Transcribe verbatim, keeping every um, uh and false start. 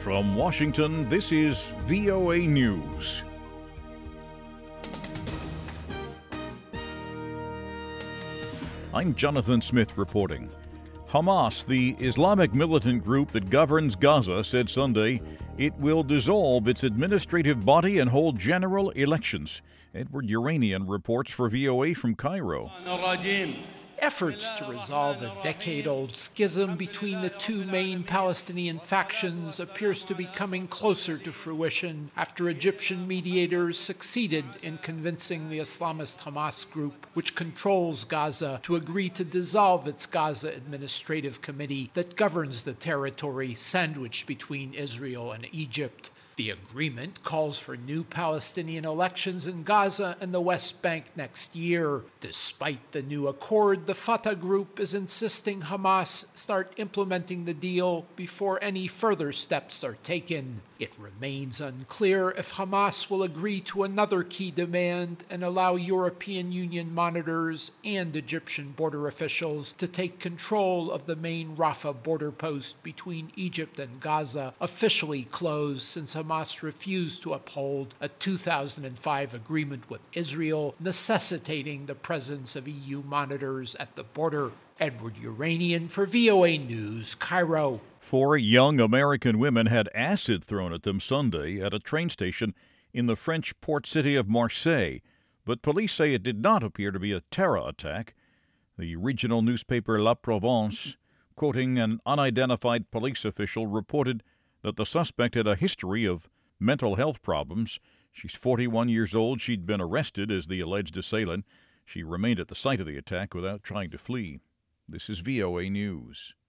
From Washington, this is V O A News. I'm Jonathan Smith reporting. Hamas, the Islamic militant group that governs Gaza, said Sunday it will dissolve its administrative body and hold general elections. Edward Uranian reports for V O A from Cairo. Efforts to resolve a decade-old schism between the two main Palestinian factions appears to be coming closer to fruition after Egyptian mediators succeeded in convincing the Islamist Hamas group, which controls Gaza, to agree to dissolve its Gaza Administrative Committee that governs the territory sandwiched between Israel and Egypt. The agreement calls for new Palestinian elections in Gaza and the West Bank next year. Despite the new accord, the Fatah group is insisting Hamas start implementing the deal before any further steps are taken. It remains unclear if Hamas will agree to another key demand and allow European Union monitors and Egyptian border officials to take control of the main Rafah border post between Egypt and Gaza, officially closed since Hamas refused to uphold a two thousand five agreement with Israel, necessitating the presence of E U monitors at the border. Edward Uranian for V O A News, Cairo. Four young American women had acid thrown at them Sunday at a train station in the French port city of Marseille, but police say it did not appear to be a terror attack. The regional newspaper La Provence, quoting an unidentified police official, reported that the suspect had a history of mental health problems. She's forty-one years old. She'd been arrested as the alleged assailant. She remained at the site of the attack without trying to flee. This is V O A News.